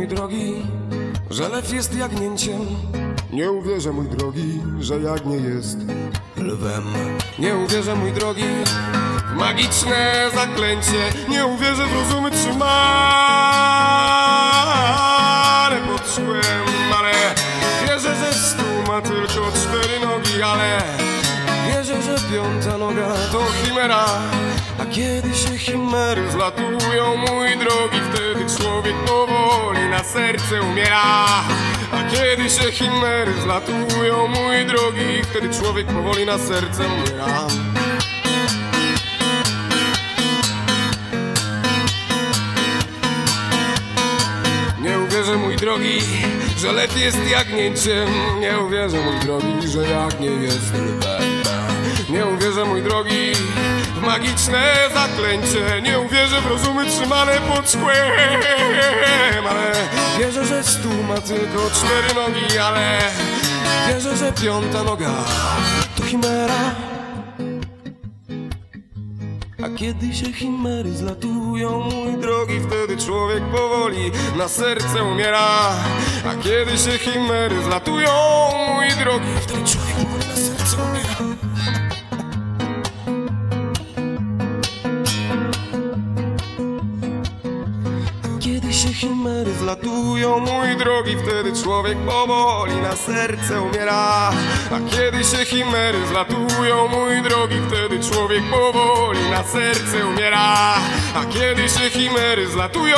mój drogi, że lew jest jagnięciem. Nie uwierzę, mój drogi, że jagnię jest Lwem. Nie uwierzę, mój drogi, w magiczne zaklęcie. Nie uwierzę w rozumy trzymane pod szkłem. Ale wierzę, że stół ma tylko 4 nogi. Ale wierzę, że 5. noga to chimera. A kiedy się chimery zlatują, mój drogi, wtedy człowiek powoli na serce umiera. A kiedy się chimery zlatują, mój drogi, wtedy człowiek powoli na serce umiera. Nie uwierzę, mój drogi, że lew jest jagnięciem. Nie uwierzę, mój drogi, że jagnię jest lwem. Nie uwierzę, mój drogi, w magiczne zaklęcie. Nie uwierzę w rozumy trzymane pod szkłem. Ale wierzę, że stół ma tylko 4 nogi. Ale wierzę, że 5. noga to chimera. A kiedy się chimery zlatują, mój drogi, wtedy człowiek powoli na serce umiera. A kiedy się chimery zlatują, mój drogi, wtedy człowiek powoli na serce umiera. Kiedy się chimery zlatują, mój drogi, wtedy człowiek powoli na serce umiera. A kiedy się chimery zlatują, mój drogi, wtedy człowiek powoli na serce umiera. A kiedy się chimery zlatują,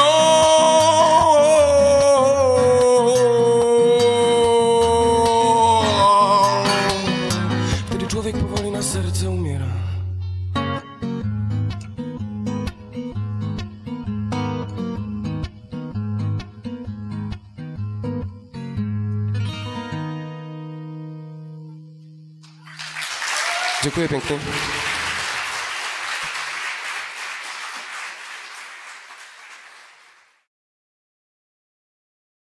wtedy człowiek powoli na serce umiera. Dziękuję pięknie.